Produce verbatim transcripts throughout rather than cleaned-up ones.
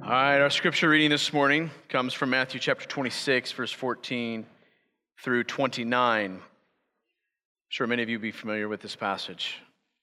All right, our scripture reading this morning comes from Matthew chapter twenty-six, verse fourteen through twenty-nine. I'm sure many of you will be familiar with this passage.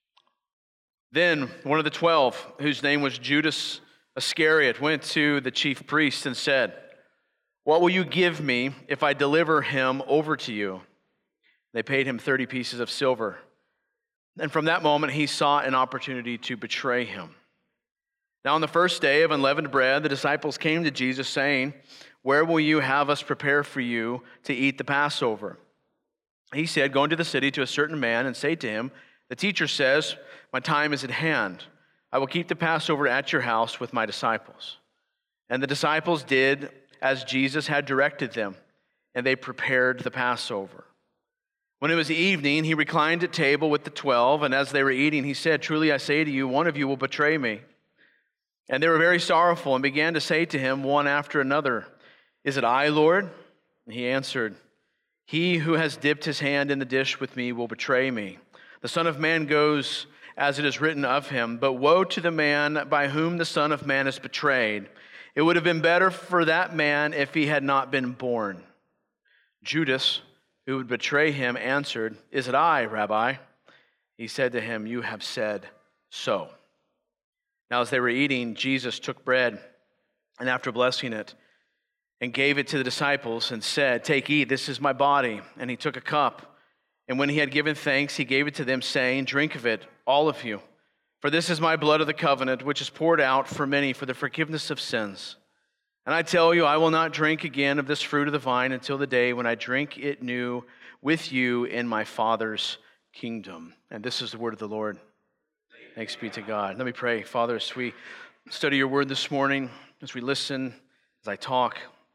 Then one of the twelve, whose name was Judas Iscariot, went to the chief priests and said, "What will you give me if I deliver him over to you?" They paid him thirty pieces of silver. And from that moment he sought an opportunity to betray him. Now on the first day of unleavened bread, the disciples came to Jesus saying, "Where will you have us prepare for you to eat the Passover?" He said, "Go into the city to a certain man and say to him, 'The teacher says, my time is at hand. I will keep the Passover at your house with my disciples.' And the disciples did as Jesus had directed them, and they prepared the Passover. When it was evening, he reclined at table with the twelve, and as they were eating, he said, 'Truly I say to you, one of you will betray me.' And they were very sorrowful and began to say to him one after another, 'Is it I, Lord?' And he answered, 'He who has dipped his hand in the dish with me will betray me. The Son of Man goes as it is written of him, but woe to the man by whom the Son of Man is betrayed. It would have been better for that man if he had not been born.' Judas, who would betray him, answered, 'Is it I, Rabbi?' He said to him, 'You have said so.' Now as they were eating, Jesus took bread, and after blessing it, and gave it to the disciples, and said, 'Take, eat, this is my body.' And he took a cup, and when he had given thanks, he gave it to them, saying, 'Drink of it, all of you, for this is my blood of the covenant, which is poured out for many for the forgiveness of sins. And I tell you, I will not drink again of this fruit of the vine until the day when I drink it new with you in my Father's kingdom.'" And this is the word of the Lord. Thanks be to God. Let me pray. Father, as we study your word this morning, as we listen, as I talk,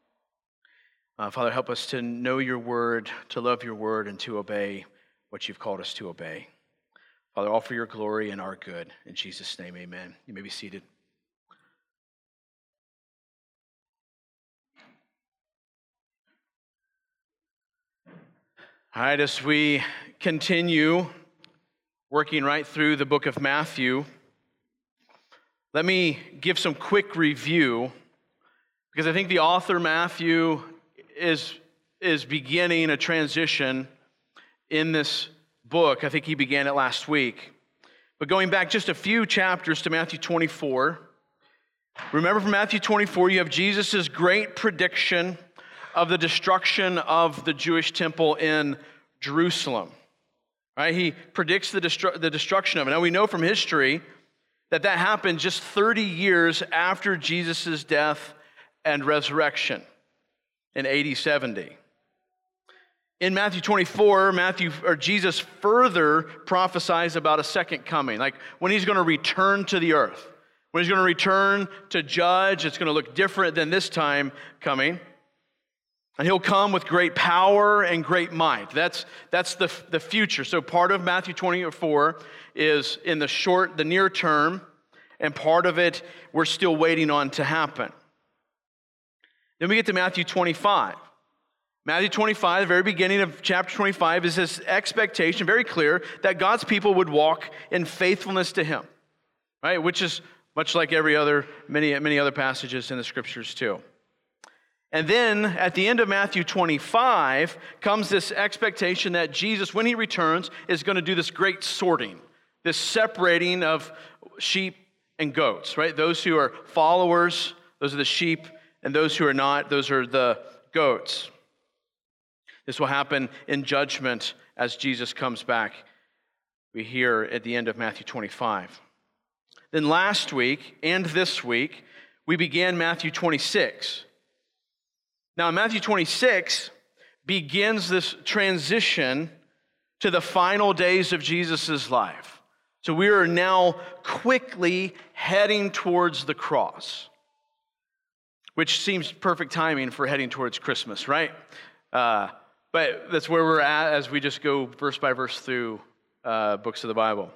uh, Father, help us to know your word, to love your word, and to obey what you've called us to obey. Father, all for your glory and our good. In Jesus' name, amen. You may be seated. All right, as we continue working right through the book of Matthew, let me give some quick review, because I think the author, Matthew, is, is beginning a transition in this book. I think he began it last week. But going back just a few chapters to Matthew twenty-four, remember from Matthew twenty-four, you have Jesus' great prediction of the destruction of the Jewish temple in Jerusalem. Right? He predicts the, destru- the destruction of it. Now we know from history that that happened just thirty years after Jesus' death and resurrection in A D seventy. In Matthew twenty-four, Matthew or Jesus further prophesies about a second coming, like when he's going to return to the earth. When he's going to return to judge, it's going to look different than this time coming. And he'll come with great power and great might. That's, that's the, the future. So part of Matthew twenty-four is in the short, the near term, and part of it we're still waiting on to happen. Then we get to Matthew twenty-five. Matthew twenty-five, the very beginning of chapter twenty-five, is this expectation, very clear, that God's people would walk in faithfulness to him, right? Which is much like every other, many, many other passages in the scriptures too. And then at the end of Matthew twenty-five comes this expectation that Jesus, when he returns, is going to do this great sorting, this separating of sheep and goats, right? Those who are followers, those are the sheep, and those who are not, those are the goats. This will happen in judgment as Jesus comes back, we hear at the end of Matthew twenty-five. Then last week and this week, we began Matthew twenty-six. Now, Matthew twenty-six begins this transition to the final days of Jesus' life. So we are now quickly heading towards the cross, which seems perfect timing for heading towards Christmas, right? Uh, but that's where we're at as we just go verse by verse through uh, books of the Bible.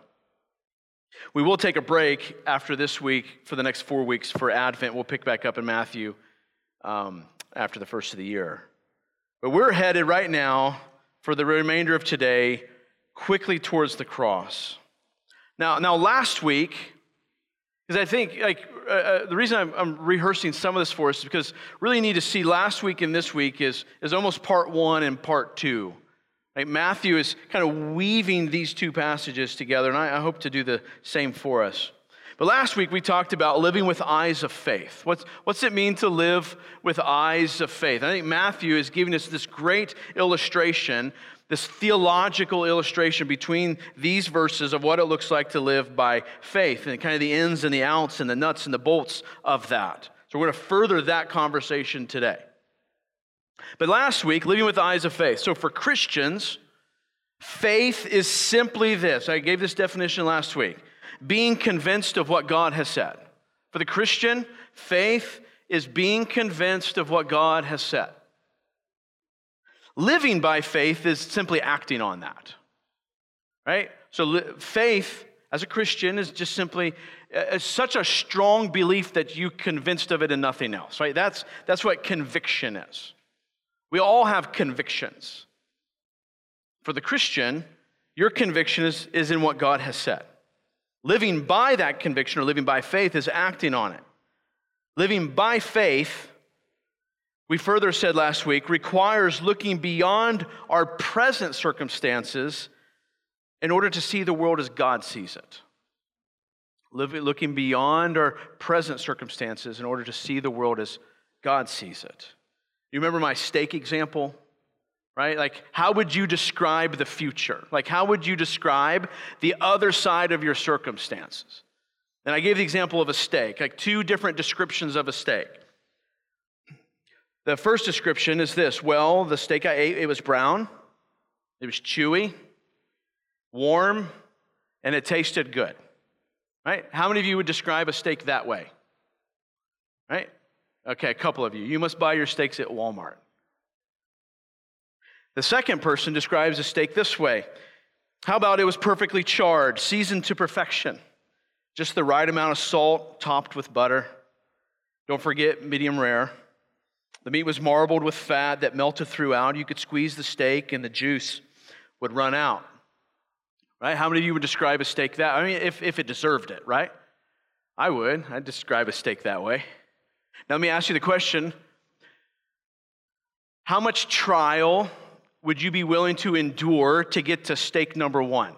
We will take a break after this week for the next four weeks for Advent. We'll pick back up in Matthew Um, after the first of the year. But we're headed right now for the remainder of today quickly towards the cross. Now, now last week, because I think like uh, the reason I'm, I'm rehearsing some of this for us is because really you need to see last week and this week is, is almost part one and part two. Right? Matthew is kind of weaving these two passages together, and I, I hope to do the same for us. But last week we talked about living with eyes of faith. What's, what's it mean to live with eyes of faith? I think Matthew is giving us this great illustration, this theological illustration between these verses of what it looks like to live by faith and kind of the ins and the outs and the nuts and the bolts of that. So we're going to further that conversation today. But last week, living with eyes of faith. So for Christians, faith is simply this. I gave this definition last week. Being convinced of what God has said. For the Christian, faith is being convinced of what God has said. Living by faith is simply acting on that, right? So li- faith as a Christian is just simply uh, such a strong belief that you're convinced of it and nothing else, right? That's, that's what conviction is. We all have convictions. For the Christian, your conviction is, is in what God has said. Living by that conviction or living by faith is acting on it. Living by faith, we further said last week, requires looking beyond our present circumstances in order to see the world as God sees it. Living, looking beyond our present circumstances in order to see the world as God sees it. You remember my steak example? Right? Like, how would you describe the future? Like, how would you describe the other side of your circumstances? And I gave the example of a steak, like two different descriptions of a steak. The first description is this. Well, the steak I ate, it was brown, it was chewy, warm, and it tasted good. Right? How many of you would describe a steak that way? Right? Okay, a couple of you. You must buy your steaks at Walmart. The second person describes a steak this way. How about it was perfectly charred, seasoned to perfection? Just the right amount of salt, topped with butter. Don't forget, medium rare. The meat was marbled with fat that melted throughout. You could squeeze the steak and the juice would run out. Right? How many of you would describe a steak that way? I mean, if, if it deserved it, right? I would. I'd describe a steak that way. Now let me ask you the question. How much trial would you be willing to endure to get to steak number one?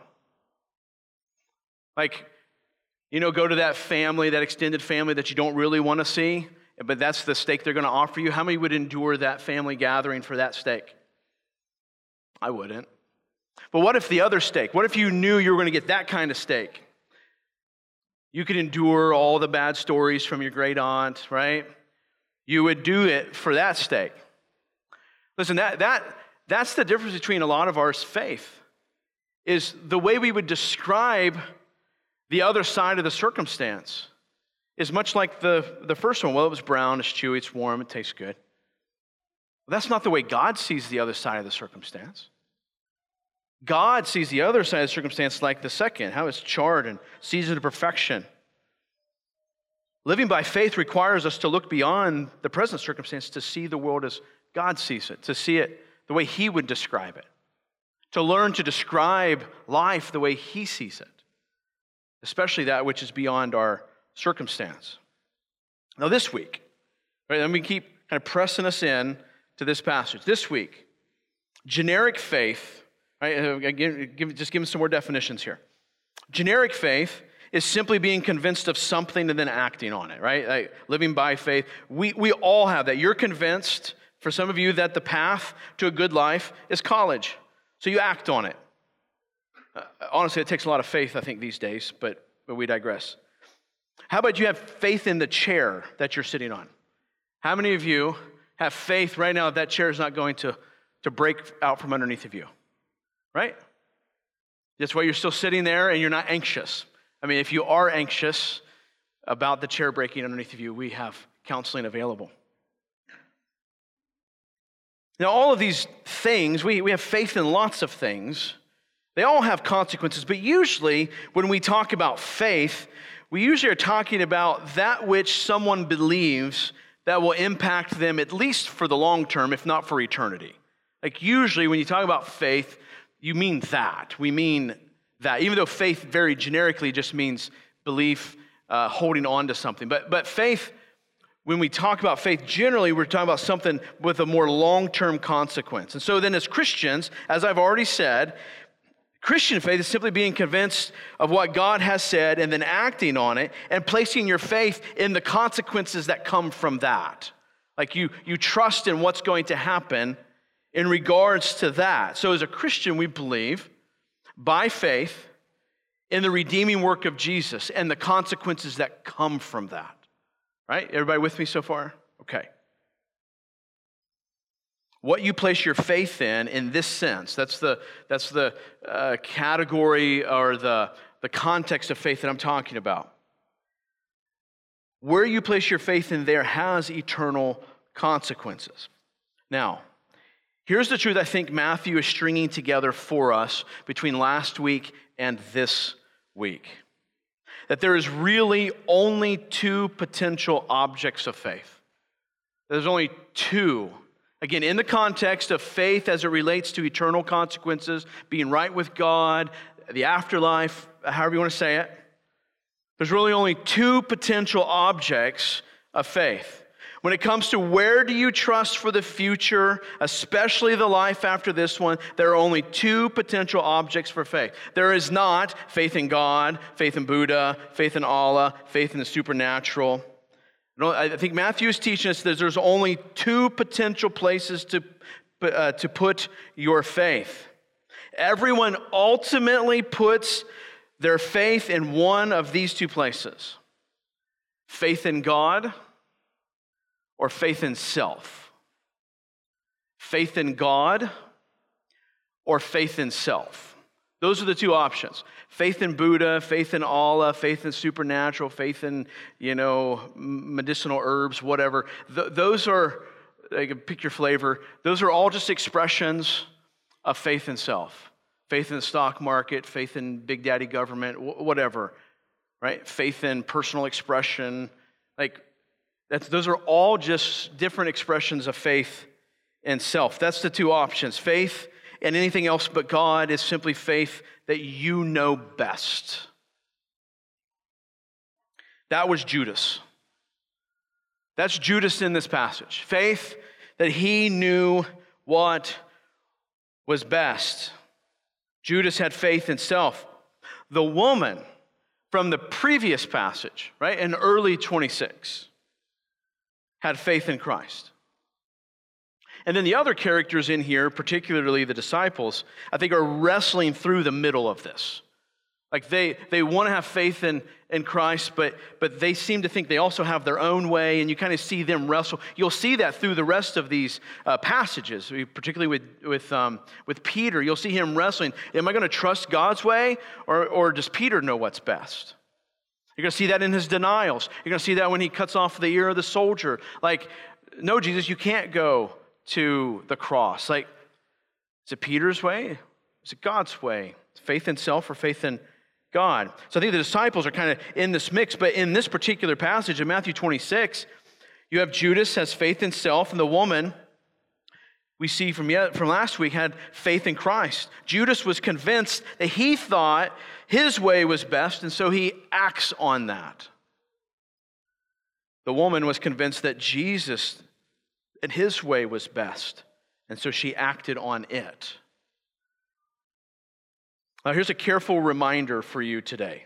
Like, you know, go to that family, that extended family that you don't really want to see, but that's the steak they're going to offer you. How many would endure that family gathering for that steak? I wouldn't. But what if the other steak? What if you knew you were going to get that kind of steak? You could endure all the bad stories from your great aunt, right? You would do it for that steak. Listen, that that that's the difference between a lot of our faith, is the way we would describe the other side of the circumstance is much like the, the first one. Well, it was brown, it's chewy, it's warm, it tastes good. Well, that's not the way God sees the other side of the circumstance. God sees the other side of the circumstance like the second, how it's charred and seasoned to perfection. Living by faith requires us to look beyond the present circumstance to see the world as God sees it, to see it the way He would describe it, to learn to describe life the way He sees it, especially that which is beyond our circumstance. Now this week, right, let me keep kind of pressing us in to this passage. This week, generic faith, right, again, give, just give me some more definitions here. Generic faith is simply being convinced of something and then acting on it, right? Like living by faith. We, we all have that. You're convinced, for some of you, that the path to a good life is college. So you act on it. Uh, honestly, it takes a lot of faith, I think, these days, but, but we digress. How about you have faith in the chair that you're sitting on? How many of you have faith right now that that chair is not going to, to break out from underneath of you? Right? That's why you're still sitting there and you're not anxious. I mean, if you are anxious about the chair breaking underneath of you, we have counseling available. Now, all of these things, we, we have faith in lots of things. They all have consequences, but usually when we talk about faith, we usually are talking about that which someone believes that will impact them at least for the long term, if not for eternity. Like usually when you talk about faith, you mean that. We mean that. Even though faith very generically just means belief uh, holding on to something. But, but faith, when we talk about faith, generally we're talking about something with a more long-term consequence. And so then as Christians, as I've already said, Christian faith is simply being convinced of what God has said and then acting on it and placing your faith in the consequences that come from that. Like you, you trust in what's going to happen in regards to that. So as a Christian, we believe by faith in the redeeming work of Jesus and the consequences that come from that. Right? Everybody with me so far? Okay. What you place your faith in, in this sense, that's the, that's the uh, category or the, the context of faith that I'm talking about. Where you place your faith in there has eternal consequences. Now, here's the truth I think Matthew is stringing together for us between last week and this week. That there is really only two potential objects of faith. There's only two. Again, in the context of faith as it relates to eternal consequences, being right with God, the afterlife, however you want to say it, there's really only two potential objects of faith. When it comes to where do you trust for the future, especially the life after this one, there are only two potential objects for faith. There is not faith in God, faith in Buddha, faith in Allah, faith in the supernatural. I think Matthew is teaching us that there's only two potential places to, uh, to put your faith. Everyone ultimately puts their faith in one of these two places. Faith in God or faith in self. Faith in God or faith in self. Those are the two options. Faith in Buddha, faith in Allah, faith in supernatural, faith in, you know, medicinal herbs, whatever. Th- those are, you can pick your flavor, those are all just expressions of faith in self. Faith in the stock market, faith in big daddy government, wh- whatever, right? Faith in personal expression. Like, that's, those are all just different expressions of faith in self. That's the two options. Faith and anything else but God is simply faith that you know best. That was Judas. That's Judas in this passage. Faith that he knew what was best. Judas had faith in self. The woman from the previous passage, right, in early twenty-six, had faith in Christ. And then the other characters in here, particularly the disciples, I think are wrestling through the middle of this. Like they, they want to have faith in, in Christ, but, but they seem to think they also have their own way, and you kind of see them wrestle. You'll see that through the rest of these uh, passages, particularly with, with, um, with Peter. You'll see him wrestling. Am I going to trust God's way, or, or does Peter know what's best? You're going to see that in his denials. You're going to see that when he cuts off the ear of the soldier. Like, no, Jesus, you can't go to the cross. Like, is it Peter's way? Is it God's way? Faith in self or faith in God? So I think the disciples are kind of in this mix, but in this particular passage in Matthew twenty-six, you have Judas has faith in self, and the woman we see from, yet, from last week had faith in Christ. Judas was convinced that he thought his way was best, and so he acts on that. The woman was convinced that Jesus and his way was best, and so she acted on it. Now, here's a careful reminder for you today.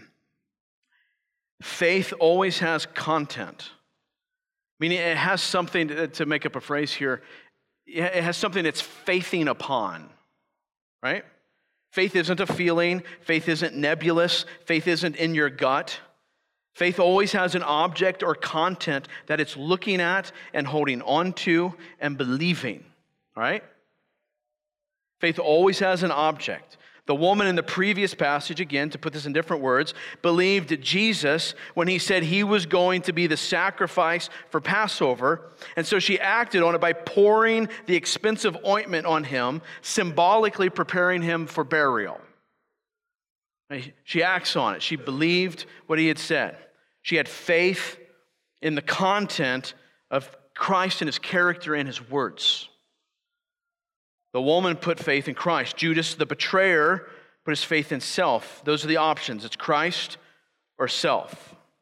Faith always has content, meaning it has something, to, to make up a phrase here, it has something it's faithing upon, right? Faith isn't a feeling. Faith isn't nebulous. Faith isn't in your gut. Faith always has an object or content that it's looking at and holding on to and believing, all right? Faith always has an object. The woman in the previous passage, again, to put this in different words, believed Jesus when he said he was going to be the sacrifice for Passover, and so she acted on it by pouring the expensive ointment on him, symbolically preparing him for burial. She acts on it. She believed what he had said. She had faith in the content of Christ and his character and his words. The woman put faith in Christ. Judas, the betrayer, put his faith in self. Those are the options. It's Christ or self.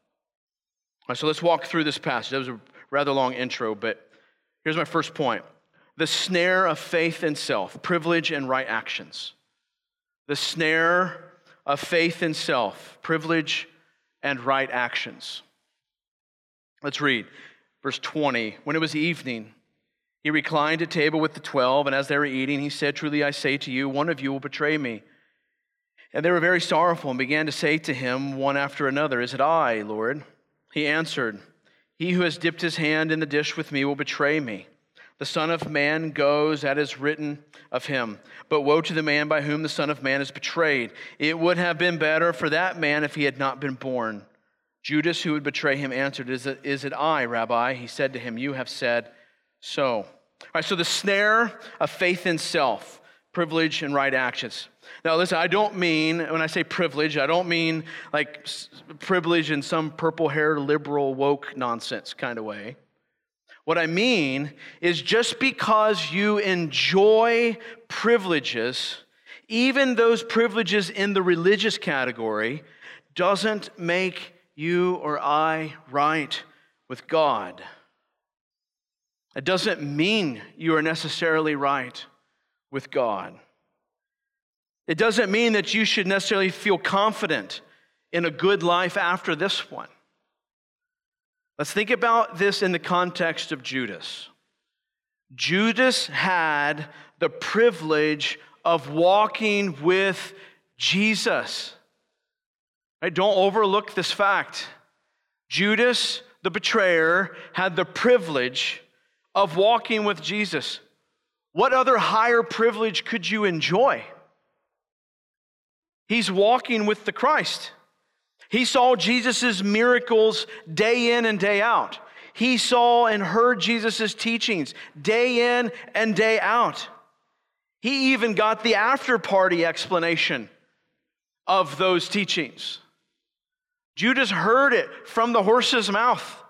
right, so let's walk through this passage. That was a rather long intro, but here's my first point. The snare of faith in self, privilege and right actions. The snare of faith in self, privilege and right actions. Let's read verse twenty. When it was evening, he reclined at table with the twelve, and as they were eating, he said, "Truly I say to you, one of you will betray me." And they were very sorrowful and began to say to him one after another, "Is it I, Lord?" He answered, "He who has dipped his hand in the dish with me will betray me. The Son of Man goes as is written of him. But woe to the man by whom the Son of Man is betrayed. It would have been better for that man if he had not been born." Judas, who would betray him, answered, "Is it, is it I, Rabbi?" He said to him, "You have said so." All right, so the snare of faith in self, privilege and right actions. Now listen, I don't mean, when I say privilege, I don't mean like privilege in some purple-haired liberal woke nonsense kind of way. What I mean is just because you enjoy privileges, even those privileges in the religious category, doesn't make you or I right with God. It doesn't mean you are necessarily right with God. It doesn't mean that you should necessarily feel confident in a good life after this one. Let's think about this in the context of Judas. Judas had the privilege of walking with Jesus. Right? Don't overlook this fact. Judas, the betrayer, had the privilege of walking with Jesus. What other higher privilege could you enjoy? He's walking with the Christ. He saw Jesus' miracles day in and day out. He saw and heard Jesus' teachings day in and day out. He even got the after-party explanation of those teachings. Judas heard it from the horse's mouth.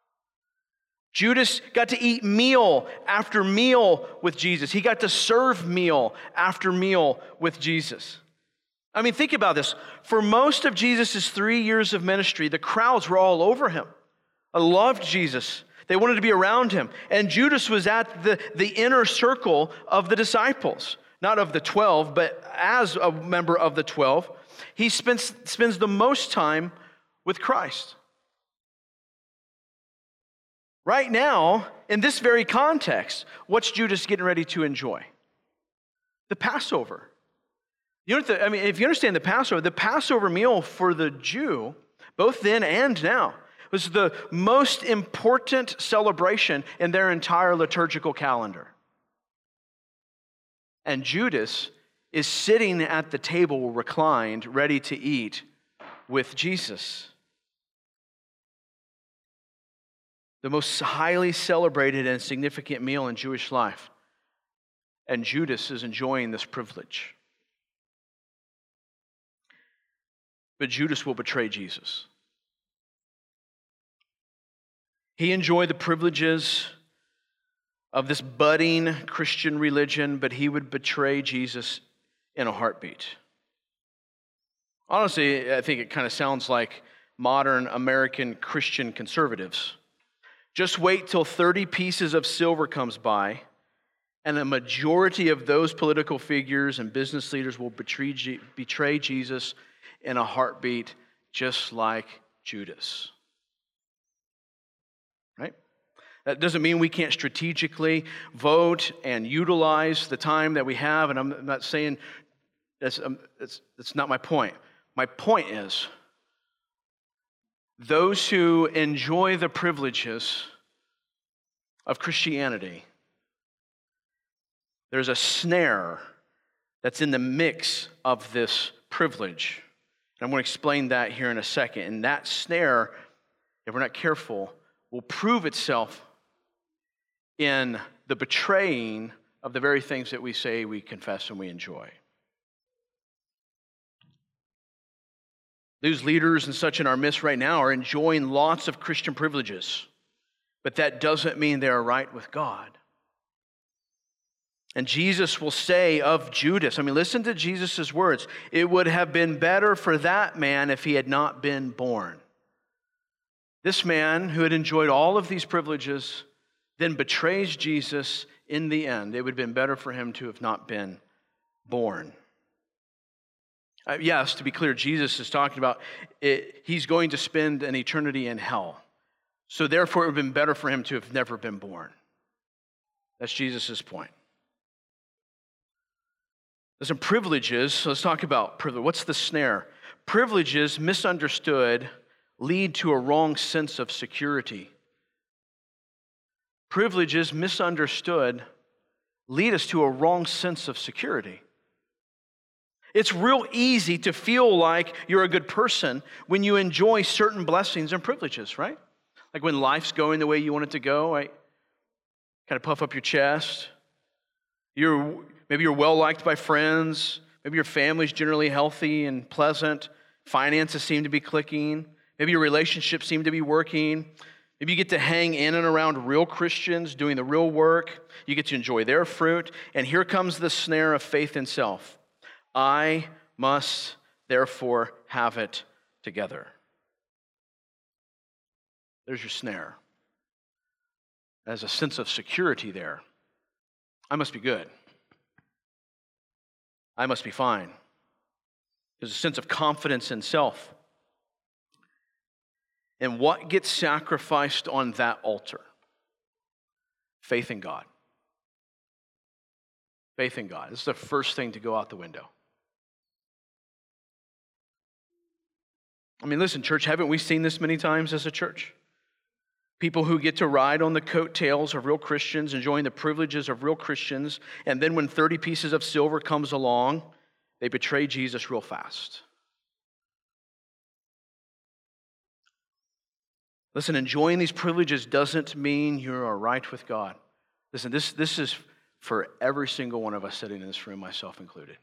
Judas got to eat meal after meal with Jesus. He got to serve meal after meal with Jesus. I mean, think about this. For most of Jesus' three years of ministry, the crowds were all over him. They loved Jesus. They wanted to be around him. And Judas was at the, the inner circle of the disciples. Not of the twelve, but as a member of the twelve. He spends, spends the most time with Christ. Right now, in this very context, what's Judas getting ready to enjoy? The Passover. You know what the, I mean, if you understand the Passover, the Passover meal for the Jew, both then and now, was the most important celebration in their entire liturgical calendar. And Judas is sitting at the table reclined, ready to eat with Jesus. The most highly celebrated and significant meal in Jewish life. And Judas is enjoying this privilege. But Judas will betray Jesus. He enjoyed the privileges of this budding Christian religion, but he would betray Jesus in a heartbeat. Honestly, I think it kind of sounds like modern American Christian conservatives. Just wait till thirty pieces of silver comes by, and a majority of those political figures and business leaders will betray, betray Jesus in a heartbeat, just like Judas. Right? That doesn't mean we can't strategically vote and utilize the time that we have, and I'm not saying that's, um, that's, that's not my point. My point is, those who enjoy the privileges of Christianity, there's a snare that's in the mix of this privilege. And I'm going to explain that here in a second. And that snare, if we're not careful, will prove itself in the betraying of the very things that we say we confess and we enjoy. Those leaders and such in our midst right now are enjoying lots of Christian privileges, but that doesn't mean they are right with God. And Jesus will say of Judas, I mean, listen to Jesus' words, "It would have been better for that man if he had not been born." This man who had enjoyed all of these privileges then betrays Jesus in the end. It would have been better for him to have not been born. Uh, yes, to be clear, Jesus is talking about it, he's going to spend an eternity in hell. So therefore, it would have been better for him to have never been born. That's Jesus' point. There's some privileges. So let's talk about privilege. What's the snare? Privileges, misunderstood, lead to a wrong sense of security. Privileges, misunderstood, lead us to a wrong sense of security. It's real easy to feel like you're a good person when you enjoy certain blessings and privileges, right? Like when life's going the way you want it to go, right? Kind of puff up your chest. You're maybe you're well liked by friends. Maybe your family's generally healthy and pleasant. Finances seem to be clicking. Maybe your relationships seem to be working. Maybe you get to hang in and around real Christians doing the real work. You get to enjoy their fruit. And here comes the snare of faith in self. I must therefore have it together. There's your snare. There's a sense of security there. I must be good. I must be fine. There's a sense of confidence in self. And what gets sacrificed on that altar? Faith in God. Faith in God. This is the first thing to go out the window. I mean, listen, church, haven't we seen this many times as a church? People who get to ride on the coattails of real Christians, enjoying the privileges of real Christians, and then when thirty pieces of silver comes along, they betray Jesus real fast. Listen, enjoying these privileges doesn't mean you're all right with God. Listen, this, this is for every single one of us sitting in this room, myself included.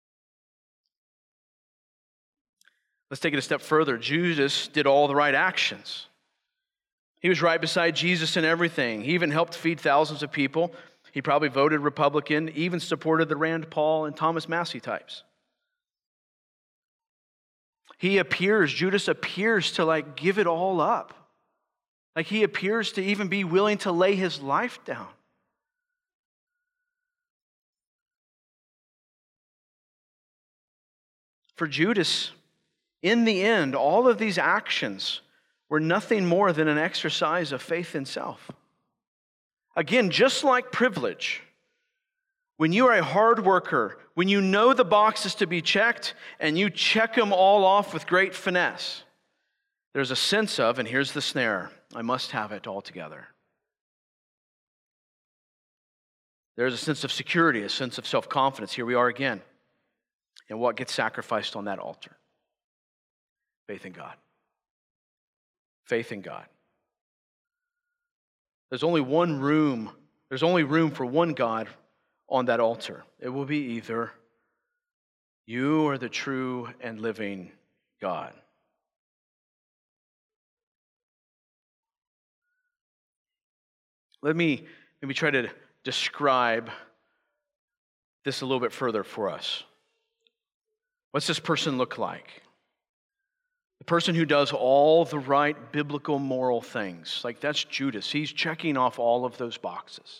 Let's take it a step further. Judas did all the right actions. He was right beside Jesus in everything. He even helped feed thousands of people. He probably voted Republican, even supported the Rand Paul and Thomas Massey types. He appears, Judas appears to like give it all up. Like he appears to even be willing to lay his life down. For Judas, in the end, all of these actions were nothing more than an exercise of faith in self. Again, just like privilege, when you are a hard worker, when you know the boxes to be checked and you check them all off with great finesse, there's a sense of, and here's the snare, I must have it all together. There's a sense of security, a sense of self-confidence. Here we are again. And what gets sacrificed on that altar? Faith in God. Faith in God. There's only one room, there's only room for one God on that altar. It will be either you are the true and living God. Let me maybe try to describe this a little bit further for us. What's this person look like? The person who does all the right biblical moral things. Like that's Judas. He's checking off all of those boxes.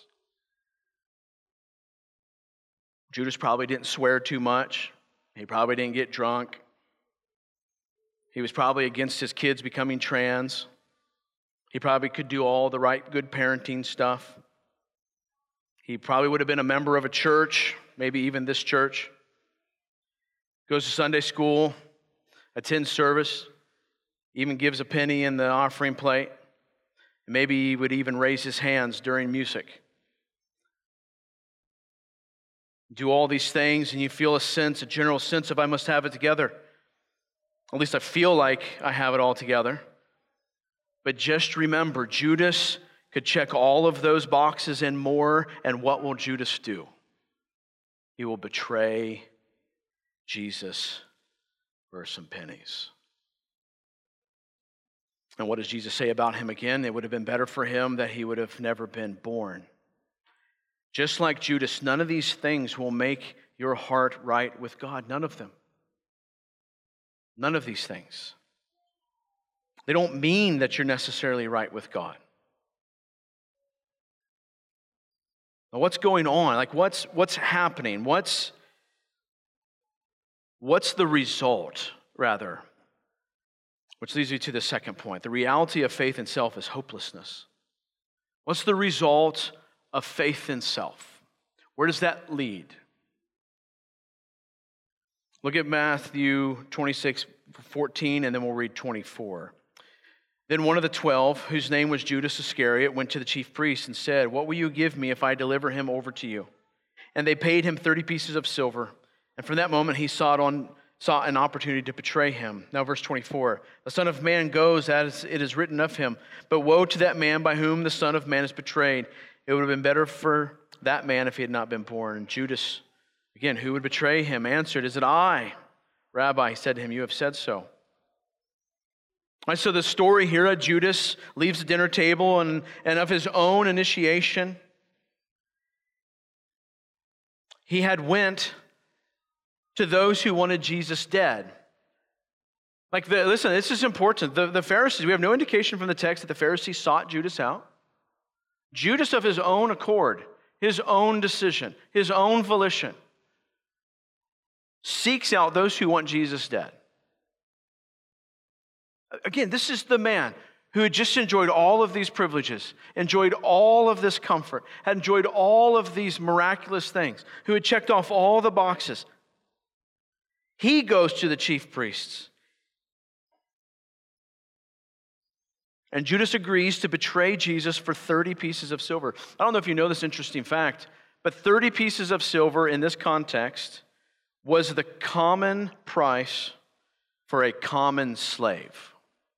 Judas probably didn't swear too much. He probably didn't get drunk. He was probably against his kids becoming trans. He probably could do all the right good parenting stuff. He probably would have been a member of a church, maybe even this church. Goes to Sunday school, attends service, even gives a penny in the offering plate. And maybe he would even raise his hands during music. Do all these things and you feel a sense, a general sense of I must have it together. At least I feel like I have it all together. But just remember, Judas could check all of those boxes and more, and what will Judas do? He will betray Jesus for some pennies. And what does Jesus say about him again? It would have been better for him that he would have never been born. Just like Judas, none of these things will make your heart right with God. None of them. None of these things. They don't mean that you're necessarily right with God. Now, what's going on? Like, what's what's happening? What's what's the result, rather? Which leads me to the second point. The reality of faith in self is hopelessness. What's the result of faith in self? Where does that lead? Look at Matthew twenty-six, fourteen, and then we'll read twenty-four. Then one of the twelve, whose name was Judas Iscariot, went to the chief priests and said, "What will you give me if I deliver him over to you?" And they paid him thirty pieces of silver. And from that moment he sought on sought an opportunity to betray him. Now verse twenty-four. The Son of Man goes as it is written of him, but woe to that man by whom the Son of Man is betrayed. It would have been better for that man if he had not been born. And Judas, again, who would betray him, answered, "Is it I?" "Rabbi," he said to him, "you have said so." Right, so the story here of Judas leaves the dinner table and, and of his own initiation. He had went to those who wanted Jesus dead. Like, the, listen, this is important. The, the Pharisees, we have no indication from the text that the Pharisees sought Judas out. Judas, of his own accord, his own decision, his own volition, seeks out those who want Jesus dead. Again, this is the man who had just enjoyed all of these privileges, enjoyed all of this comfort, had enjoyed all of these miraculous things, who had checked off all the boxes. He goes to the chief priests. And Judas agrees to betray Jesus for thirty pieces of silver. I don't know if you know this interesting fact, but thirty pieces of silver in this context was the common price for a common slave.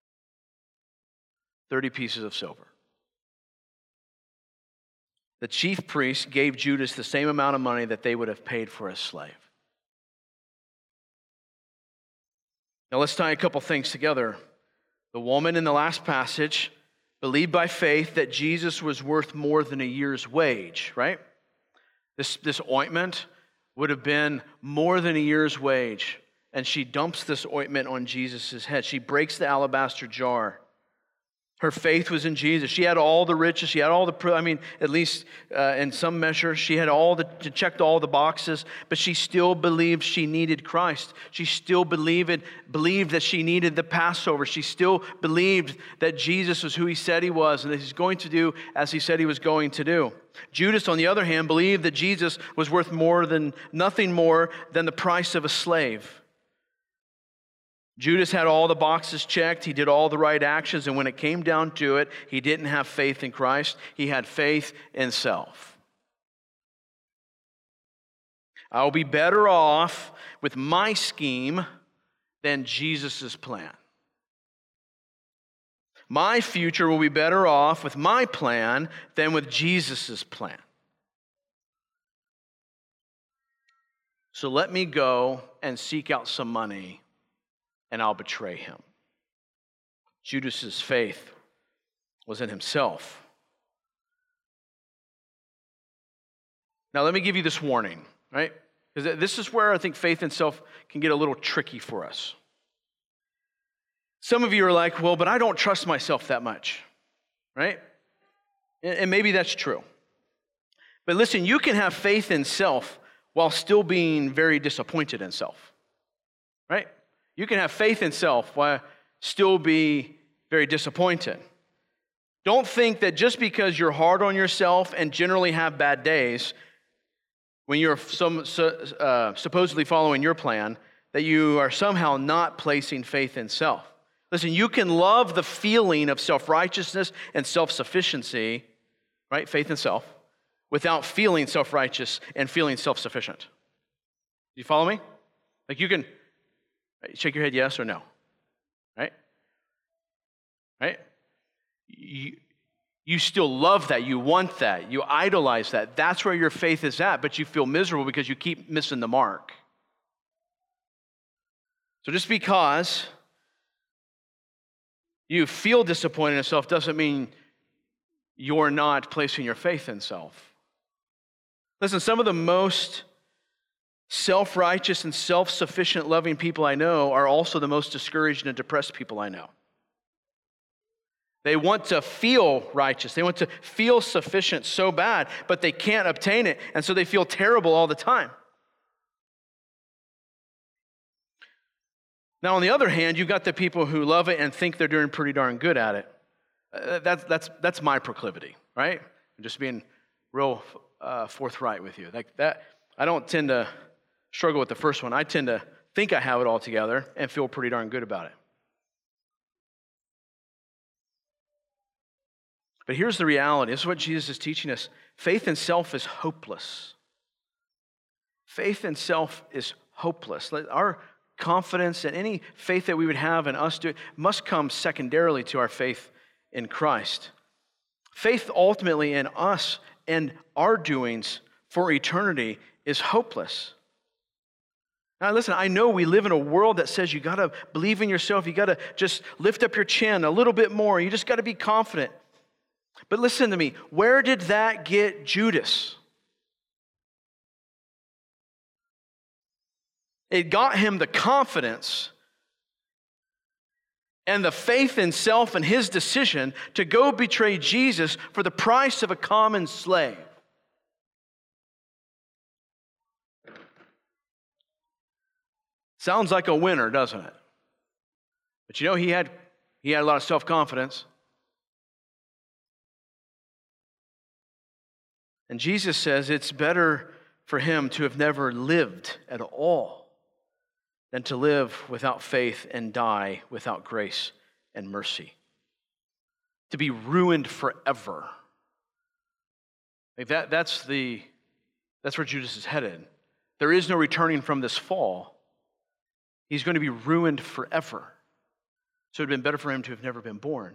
thirty pieces of silver. The chief priests gave Judas the same amount of money that they would have paid for a slave. Now let's tie a couple things together. The woman in the last passage believed by faith that Jesus was worth more than a year's wage, right? This, this ointment would have been more than a year's wage. And she dumps this ointment on Jesus' head. She breaks the alabaster jar. Her faith was in Jesus. She had all the riches. She had all the, I mean, at least uh, in some measure, she had all the, checked all the boxes, but she still believed she needed Christ. She still believed, believed that she needed the Passover. She still believed that Jesus was who he said he was and that he's going to do as he said he was going to do. Judas, on the other hand, believed that Jesus was worth more than, nothing more than the price of a slave. Judas had all the boxes checked. He did all the right actions. And when it came down to it, he didn't have faith in Christ. He had faith in self. I'll be better off with my scheme than Jesus' plan. My future will be better off with my plan than with Jesus' plan. So let me go and seek out some money, and I'll betray him. Judas's faith was in himself. Now, let me give you this warning, right? Because this is where I think faith in self can get a little tricky for us. Some of you are like, well, but I don't trust myself that much, right? And maybe that's true. But listen, you can have faith in self while still being very disappointed in self, right? You can have faith in self while still be very disappointed. Don't think that just because you're hard on yourself and generally have bad days, when you're some, uh, supposedly following your plan, that you are somehow not placing faith in self. Listen, you can love the feeling of self-righteousness and self-sufficiency, right? Faith in self, without feeling self-righteous and feeling self-sufficient. Do you follow me? Like you can shake your head yes or no, right? Right? You, you still love that. You want that. You idolize that. That's where your faith is at, but you feel miserable because you keep missing the mark. So just because you feel disappointed in yourself doesn't mean you're not placing your faith in self. Listen, some of the most self-righteous and self-sufficient loving people I know are also the most discouraged and depressed people I know. They want to feel righteous. They want to feel sufficient so bad, but they can't obtain it, and so they feel terrible all the time. Now, on the other hand, you've got the people who love it and think they're doing pretty darn good at it. Uh, that's, that's, that's my proclivity, right? I'm just being real uh, forthright with you. Like that, I don't tend to struggle with the first one. I tend to think I have it all together and feel pretty darn good about it. But here's the reality. This is what Jesus is teaching us. Faith in self is hopeless. Faith in self is hopeless. Our confidence and any faith that we would have in us do, must come secondarily to our faith in Christ. Faith ultimately in us and our doings for eternity is hopeless. Now listen, I know we live in a world that says you got to believe in yourself, you got to just lift up your chin a little bit more, you just got to be confident. But listen to me, where did that get Judas? It got him the confidence and the faith in self and his decision to go betray Jesus for the price of a common slave. Sounds like a winner, doesn't it? But you know, he had, he had a lot of self-confidence. And Jesus says it's better for him to have never lived at all than to live without faith and die without grace and mercy. To be ruined forever. Like that, that's, the, that's where Judas is headed. There is no returning from this fall. He's going to be ruined forever. So it would have been better for him to have never been born.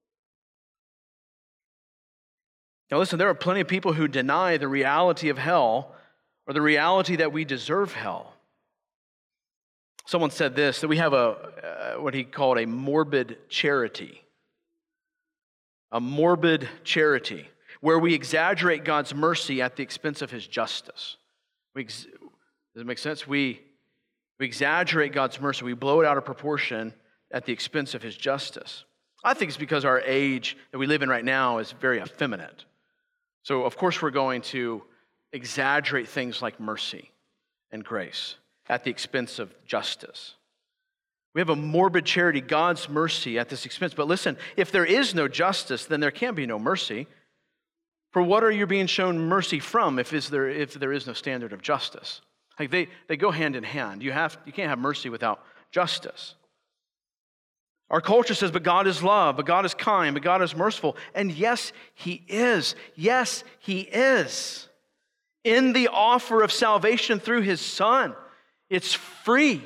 Now listen, there are plenty of people who deny the reality of hell or the reality that we deserve hell. Someone said this, that we have a uh, what he called a morbid charity. A morbid charity, where we exaggerate God's mercy at the expense of his justice. We ex- does it make sense? We, we exaggerate God's mercy. We blow it out of proportion at the expense of his justice. I think it's because our age that we live in right now is very effeminate. So, of course, we're going to exaggerate things like mercy and grace at the expense of justice. We have a morbid charity, God's mercy at this expense. But listen, if there is no justice, then there can be no mercy. For what are you being shown mercy from if, is there, if there is no standard of justice? Like they, they go hand in hand. You, have, you can't have mercy without justice. Our culture says, but God is love, but God is kind, but God is merciful. And yes, he is. Yes, he is. In the offer of salvation through his Son, it's free.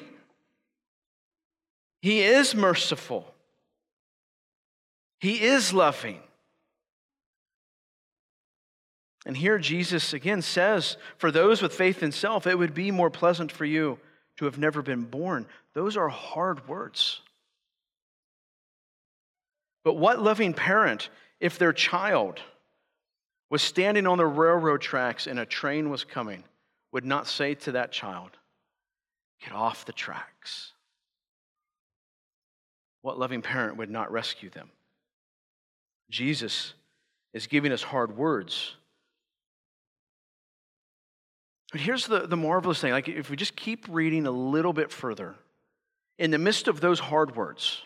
He is merciful. He is loving. And here Jesus again says, for those with faith in self, it would be more pleasant for you to have never been born. Those are hard words. But what loving parent, if their child was standing on the railroad tracks and a train was coming, would not say to that child, get off the tracks? What loving parent would not rescue them? Jesus is giving us hard words. But here's the, the marvelous thing. Like if we just keep reading a little bit further, in the midst of those hard words,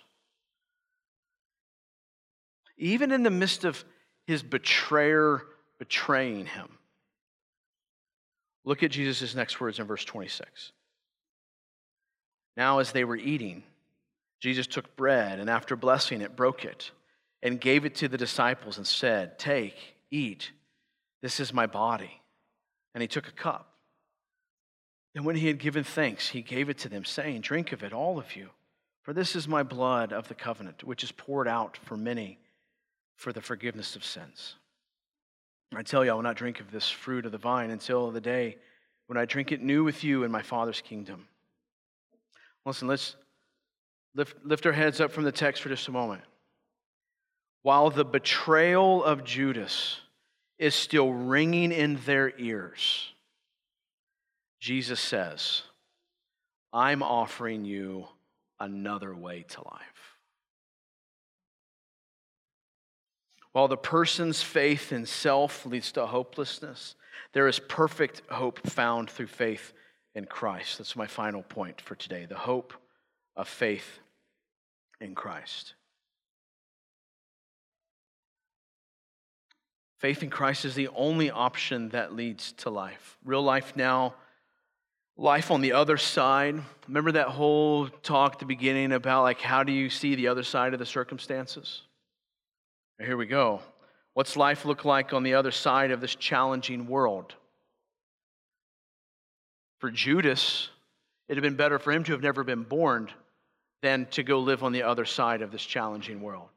even in the midst of his betrayer betraying him, look at Jesus' next words in verse twenty-six. Now as they were eating, Jesus took bread and after blessing it, broke it and gave it to the disciples and said, take, eat, this is my body. And he took a cup. And when he had given thanks, he gave it to them, saying, drink of it, all of you, for this is my blood of the covenant, which is poured out for many for the forgiveness of sins. I tell you, I will not drink of this fruit of the vine until the day when I drink it new with you in my Father's kingdom. Listen, let's lift, lift our heads up from the text for just a moment. While the betrayal of Judas is still ringing in their ears, Jesus says, I'm offering you another way to life. While the person's faith in self leads to hopelessness, there is perfect hope found through faith in Christ. That's my final point for today, the hope of faith in Christ. Faith in Christ is the only option that leads to life. Real life now, life on the other side. Remember that whole talk at the beginning about like how do you see the other side of the circumstances? Here we go. What's life look like on the other side of this challenging world? For Judas, it had been better for him to have never been born than to go live on the other side of this challenging world.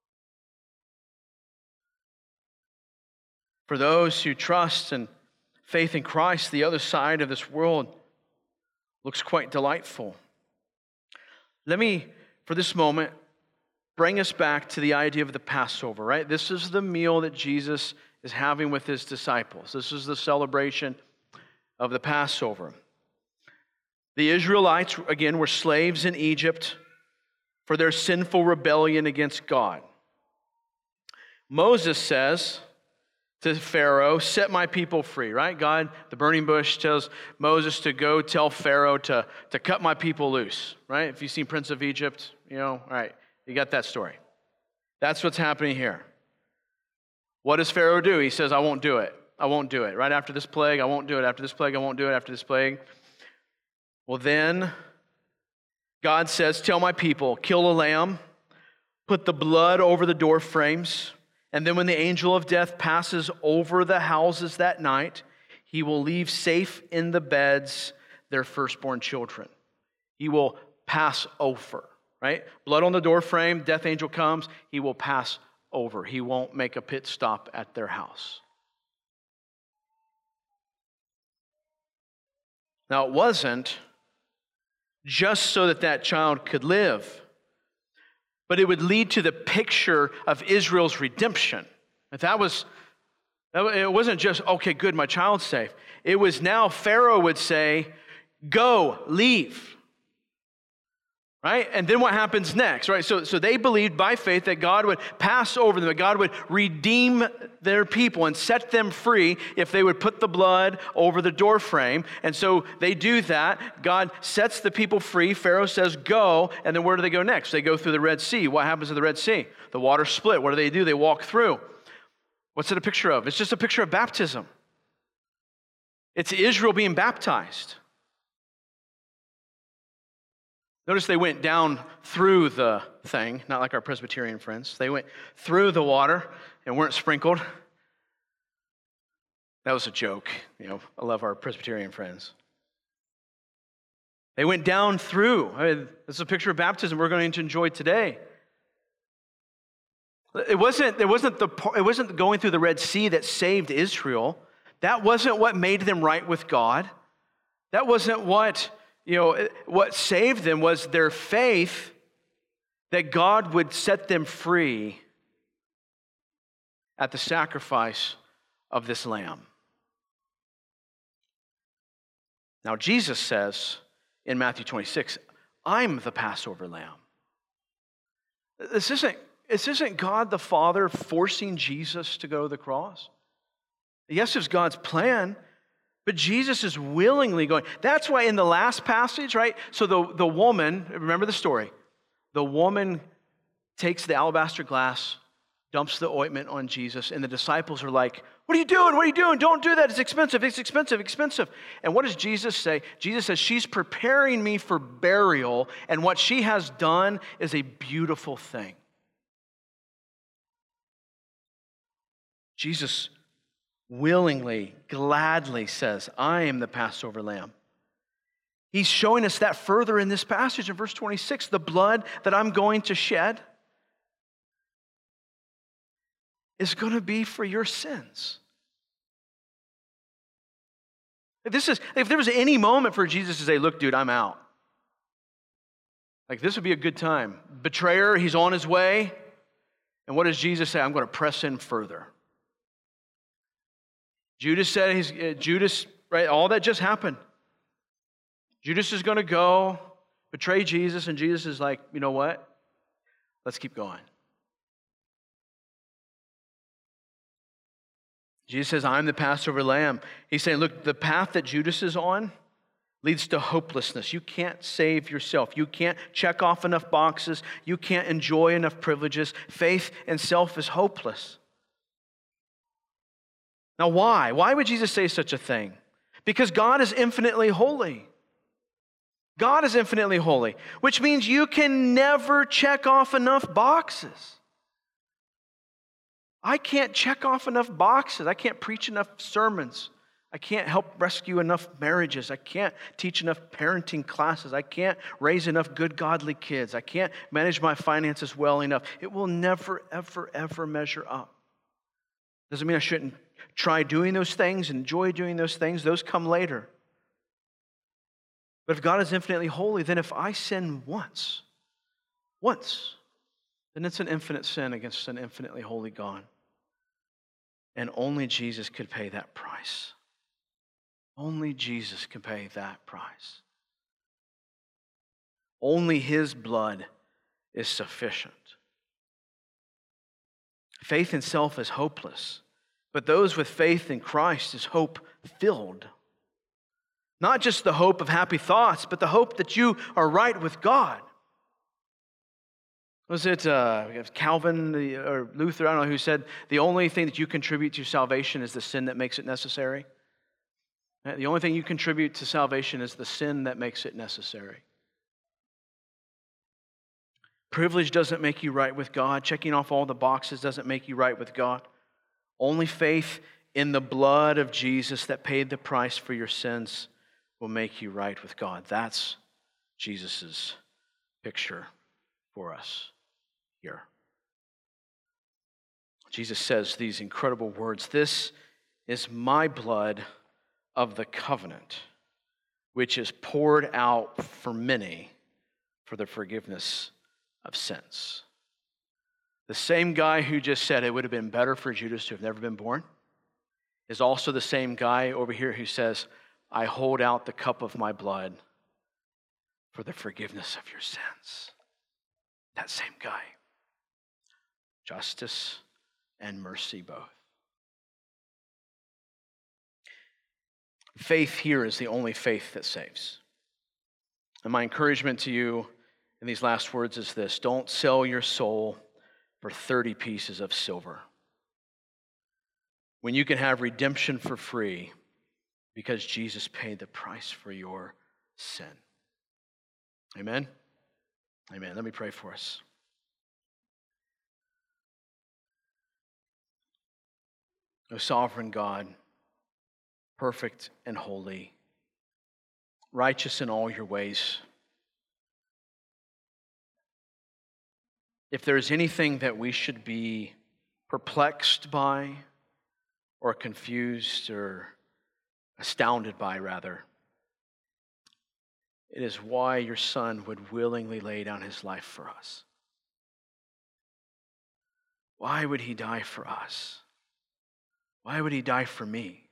For those who trust and faith in Christ, the other side of this world looks quite delightful. Let me, for this moment, bring us back to the idea of the Passover, right? This is the meal that Jesus is having with his disciples. This is the celebration of the Passover. The Israelites, again, were slaves in Egypt for their sinful rebellion against God. Moses says to Pharaoh, set my people free, right? God, the burning bush, tells Moses to go tell Pharaoh to, to cut my people loose, right? If you've seen Prince of Egypt, you know, all right. You got that story. That's what's happening here. What does Pharaoh do? He says, I won't do it. I won't do it. Right after this plague, I won't do it. After this plague, I won't do it. After this plague. Well, then God says, tell my people, kill a lamb, put the blood over the door frames, and then when the angel of death passes over the houses that night, he will leave safe in the beds their firstborn children. He will pass over. Right? Blood on the door frame, death angel comes, he will pass over. He won't make a pit stop at their house. Now, it wasn't just so that that child could live, but it would lead to the picture of Israel's redemption. If that was, it wasn't just, okay, good, my child's safe. It was now Pharaoh would say, go, leave. Right? And then what happens next, right? So, so they believed by faith that God would pass over them, that God would redeem their people and set them free if they would put the blood over the doorframe. And so they do that. God sets the people free. Pharaoh says, go. And then where do they go next? They go through the Red Sea. What happens to the Red Sea? The water split. What do they do? They walk through. What's it a picture of? It's just a picture of baptism. It's Israel being baptized. Notice they went down through the thing, not like our Presbyterian friends. They went through the water and weren't sprinkled. That was a joke. You know, I love our Presbyterian friends. They went down through. I mean, this is a picture of baptism we're going to enjoy today. It wasn't, it wasn't the, it wasn't going through the Red Sea that saved Israel. That wasn't what made them right with God. That wasn't what... You know, what saved them was their faith that God would set them free at the sacrifice of this lamb. Now, Jesus says in Matthew twenty-six, I'm the Passover lamb. This isn't, this isn't God the Father forcing Jesus to go to the cross. Yes, it's God's plan, but Jesus is willingly going. That's why in the last passage, right? So the, the woman, remember the story. The woman takes the alabaster glass, dumps the ointment on Jesus, and the disciples are like, what are you doing? What are you doing? Don't do that. It's expensive. It's expensive. Expensive. And what does Jesus say? Jesus says, she's preparing me for burial, and what she has done is a beautiful thing. Jesus willingly, gladly says, I am the Passover lamb. He's showing us that further in this passage in verse twenty-six. The blood that I'm going to shed is going to be for your sins. If, this is, if there was any moment for Jesus to say, look, dude, I'm out. Like, this would be a good time. Betrayer, he's on his way. And what does Jesus say? I'm going to press in further. Judas said, he's, uh, Judas, right, all that just happened. Judas is going to go betray Jesus, and Jesus is like, you know what? Let's keep going. Jesus says, I'm the Passover lamb. He's saying, look, the path that Judas is on leads to hopelessness. You can't save yourself. You can't check off enough boxes. You can't enjoy enough privileges. Faith in self is hopeless. Now, why? Why would Jesus say such a thing? Because God is infinitely holy. God is infinitely holy, which means you can never check off enough boxes. I can't check off enough boxes. I can't preach enough sermons. I can't help rescue enough marriages. I can't teach enough parenting classes. I can't raise enough good, godly kids. I can't manage my finances well enough. It will never, ever, ever measure up. Doesn't mean I shouldn't try doing those things, enjoy doing those things. Those come later. But if God is infinitely holy, then if I sin once, once, then it's an infinite sin against an infinitely holy God. And only Jesus could pay that price. Only Jesus can pay that price. Only His blood is sufficient. Faith in self is hopeless, but those with faith in Christ is hope-filled. Not just the hope of happy thoughts, but the hope that you are right with God. Was it uh, Calvin or Luther, I don't know, who said the only thing that you contribute to salvation is the sin that makes it necessary? The only thing you contribute to salvation is the sin that makes it necessary. Privilege doesn't make you right with God. Checking off all the boxes doesn't make you right with God. Only faith in the blood of Jesus that paid the price for your sins will make you right with God. That's Jesus' picture for us here. Jesus says these incredible words, "This is my blood of the covenant, which is poured out for many for the forgiveness of sins." The same guy who just said it would have been better for Judas to have never been born is also the same guy over here who says, I hold out the cup of my blood for the forgiveness of your sins. That same guy. Justice and mercy both. Faith here is the only faith that saves. And my encouragement to you in these last words is this: don't sell your soul for thirty pieces of silver when you can have redemption for free because Jesus paid the price for your sin. Amen? Amen. Let me pray for us. O sovereign God, perfect and holy, righteous in all your ways, if there is anything that we should be perplexed by or confused or astounded by, rather, it is why your Son would willingly lay down his life for us. Why would he die for us? Why would he die for me?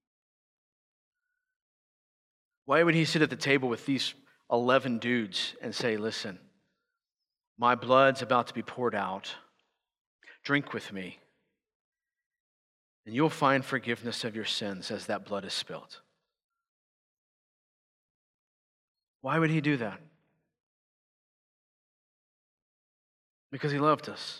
Why would he sit at the table with these eleven dudes and say, listen, my blood's about to be poured out. Drink with me. And you'll find forgiveness of your sins as that blood is spilled. Why would he do that? Because he loved us.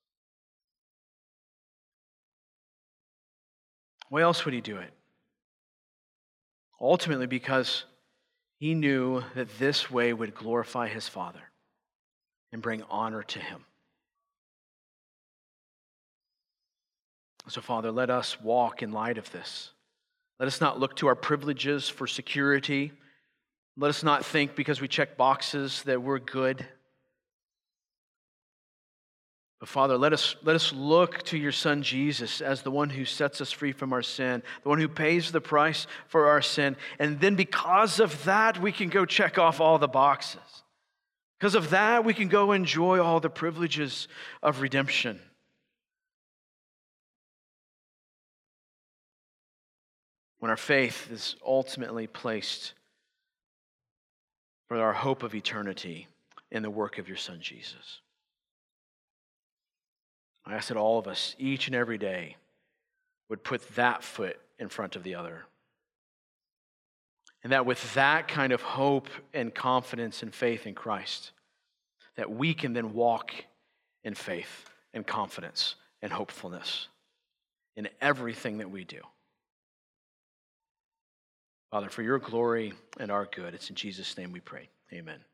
Why else would he do it? Ultimately, because he knew that this way would glorify his Father and bring honor to him. So, Father, let us walk in light of this. Let us not look to our privileges for security. Let us not think because we check boxes that we're good. But Father, let us, let us look to your Son Jesus as the one who sets us free from our sin, the one who pays the price for our sin. And then because of that, we can go check off all the boxes. Because of that, we can go enjoy all the privileges of redemption. When our faith is ultimately placed for our hope of eternity in the work of your Son Jesus. I ask that all of us, each and every day, would put that foot in front of the other. And that with that kind of hope and confidence and faith in Christ, that we can then walk in faith and confidence and hopefulness in everything that we do. Father, for your glory and our good, it's in Jesus' name we pray. Amen.